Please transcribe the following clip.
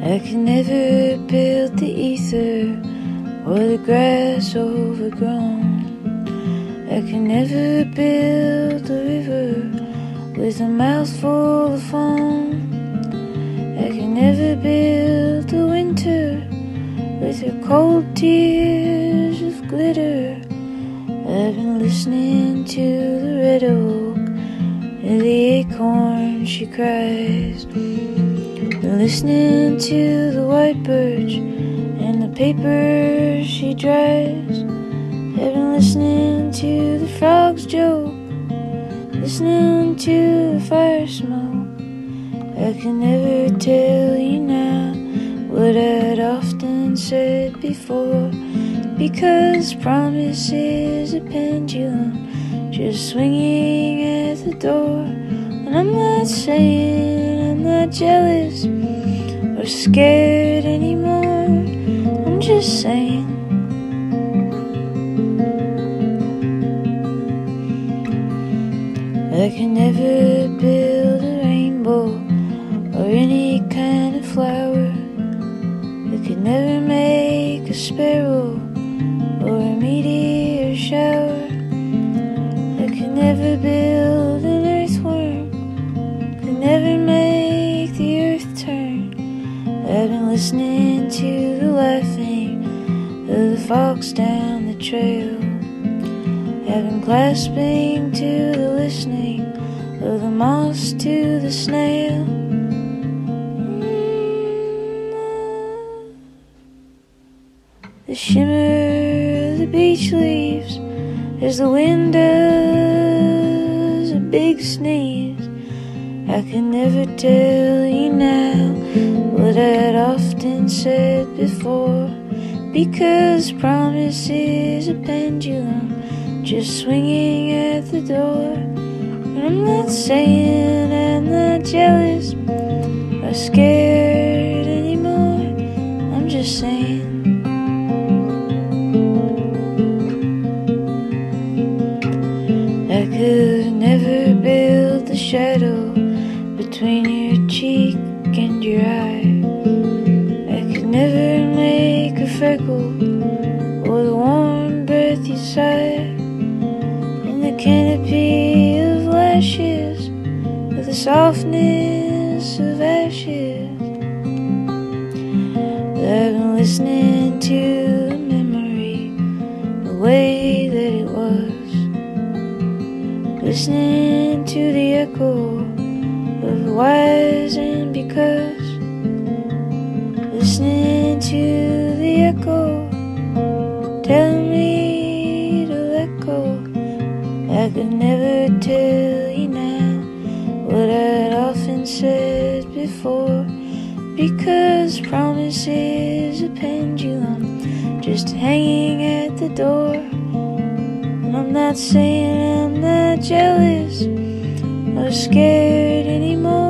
I can never build the ether or the grass overgrown. I can never build a river with a mouthful of foam. I can never build a winter with her cold tears of glitter. I've been listening to the red oak and the acorn she cries. Been listening to the white birch and the paper she dries. I've been listening to the frogs joke, listening to the fire smoke. I can never tell you now what I'd often said before, because promise is a pendulum just swinging at the door. And I'm not saying I'm not jealous or scared anymore. I'm just saying I can never build a rainbow or any kind of flower. I could never make a sparrow or a meteor shower. I could never build an earthworm, could never make the earth turn. I've been listening to the laughing of the fox down the trail. I've been clasping to the listening of the moss to the snail. The shimmer of the beech leaves as the wind does a big sneeze. I can never tell you now what I'd often said before, because promise is a pendulum just swinging at the door. And I'm not saying I'm not jealous or scared anymore. I'm just saying I could never build the shadow between your cheek and your eye. I could never make a freckle or the warm breath you sigh. In the canopy of lashes, of the softness of ashes, I've been listening to the memory, the way that it was. Listening to the echo of whys and because. Listening to the echo telling me to let go. I could never tell you now what I'd often said before, because promise is a pendulum just hanging at the door. And I'm not saying I'm not jealous or scared anymore.